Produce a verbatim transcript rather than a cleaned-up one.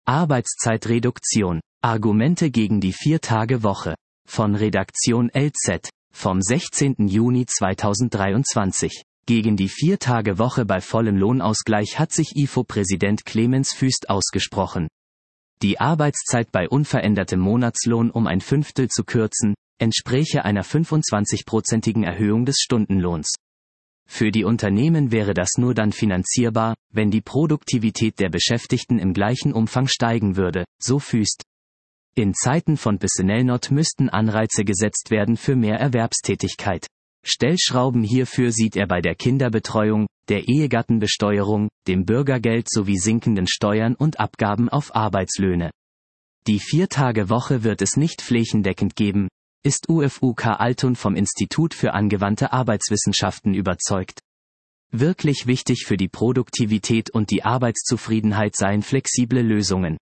Arbeitszeitreduktion. Argumente gegen die Vier-Tage-Woche. Von Redaktion L Z, vom sechzehnten Juni zweitausenddreiundzwanzig. Gegen die Vier-Tage-Woche bei vollem Lohnausgleich hat sich I F O-Präsident Clemens Fuest ausgesprochen. Die Arbeitszeit bei unverändertem Monatslohn um ein Fünftel zu kürzen, entspräche einer fünfundzwanzigprozentigen Erhöhung des Stundenlohns. Für die Unternehmen wäre das nur dann finanzierbar, wenn die Produktivität der Beschäftigten im gleichen Umfang steigen würde, so Fuest. In Zeiten von Personalnot müssten Anreize gesetzt werden für mehr Erwerbstätigkeit. Stellschrauben hierfür sieht er bei der Kinderbetreuung, der Ehegattenbesteuerung, dem Bürgergeld sowie sinkenden Steuern und Abgaben auf Arbeitslöhne. Die Vier-Tage-Woche wird es nicht flächendeckend geben, ist U F U K Altun vom Institut für angewandte Arbeitswissenschaften überzeugt. Wirklich wichtig für die Produktivität und die Arbeitszufriedenheit seien flexible Lösungen.